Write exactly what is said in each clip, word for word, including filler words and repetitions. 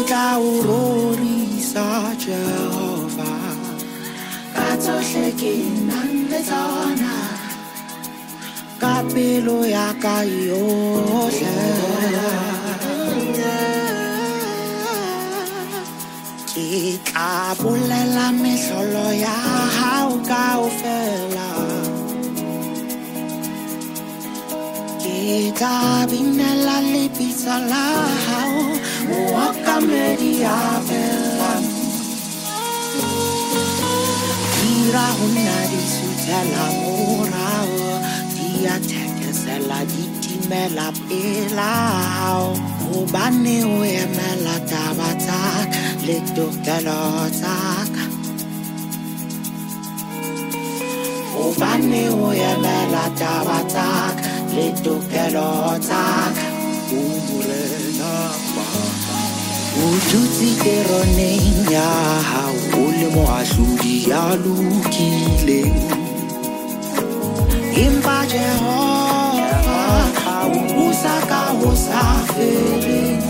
tla o rorisa Jehova ka tsohle ke nang le tsona ka pelo ya ka yohle ke tla bolela mehlolo ya hao kaofela ke tla binela lebitso la hao mookamedi ya fela dira ho nna di suthela morao di a thekesela di timela pela hao hobane o emela taba tsa ka le tokelo tsa ka hobane o emela taba tsa ka le tokelo tsa ka o morena o dutse teroneng ya hao o le moahlodi ya lokileng empa Jehova o busa ka ho sa feleng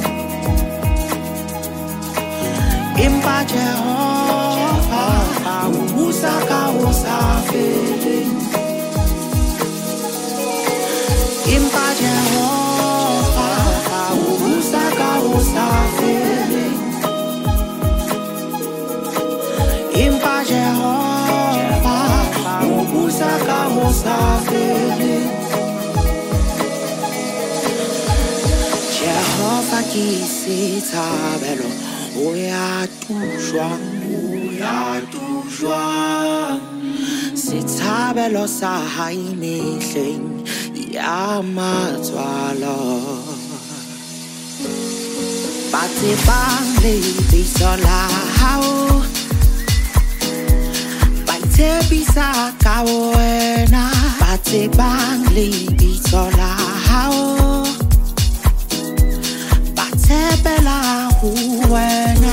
empa Jehova o busa ka ho sa feleng empa Jehova o busa ka ho sa feleng empa Jehova o busa ka ho sa feleng Jehova ke setabelo o ya tujwang o ya tujwang setabelo sa hae mehleng ya matswalo ba tsebang lebitso la hao ba itshebisa ka wena ba tsebang lebitso la hao ba tshepela ho wena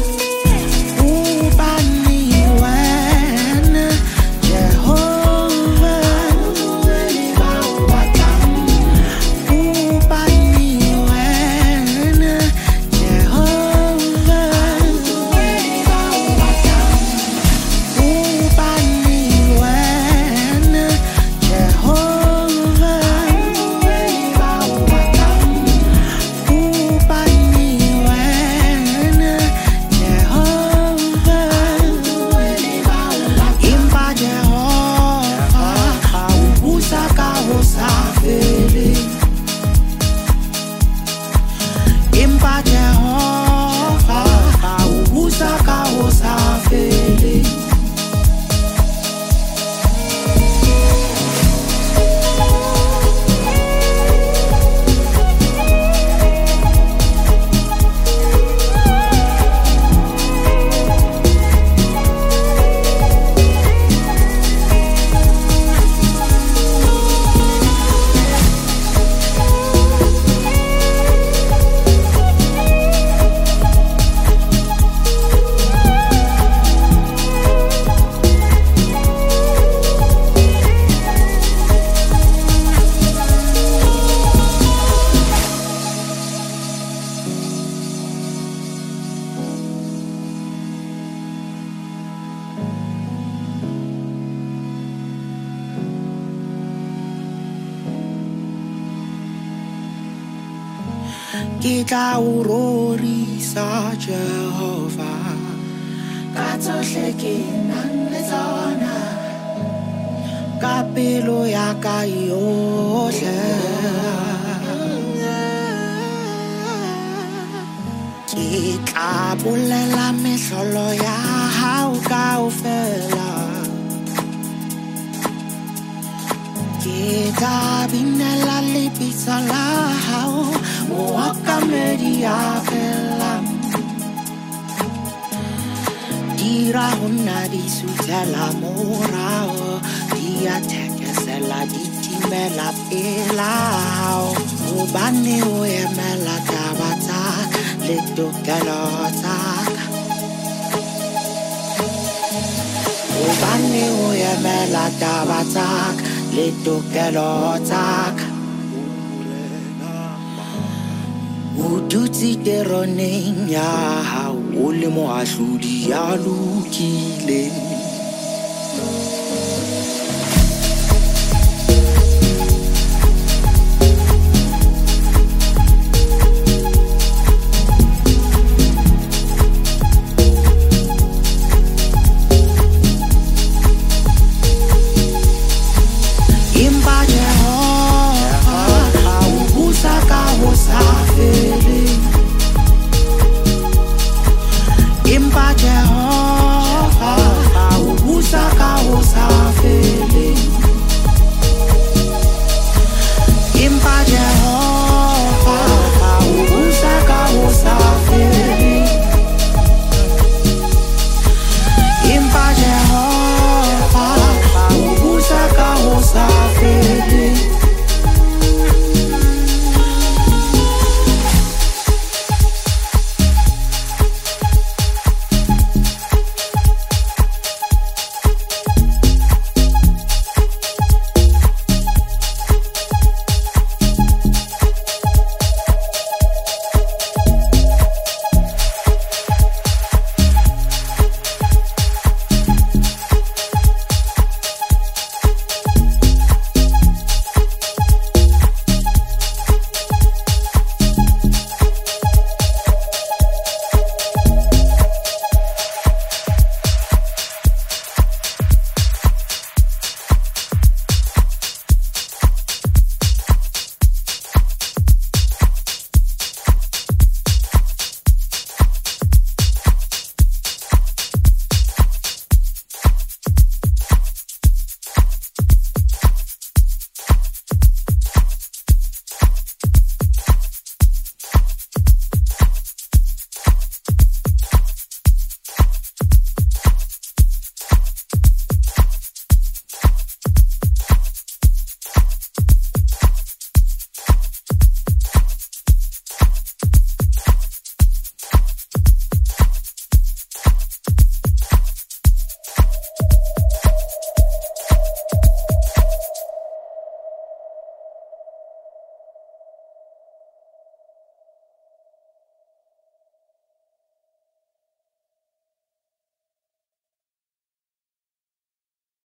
Ke tla o rorisa Jehova ka tsohle ke nang le tsona ka pelo ya ka yohle ke tla bolela mehlolo ya hao kaofela ke tla binela lebitso la hao mookamedi ya fela dira ho nna di suthela morao di a thekesela di timela pela hao hobane o emela taba tsa ka le tokelo tsa ka hobane o emela taba tsa ka le tokelo tsa ka dutse teroneng ya hao o le moahlodi ya lokile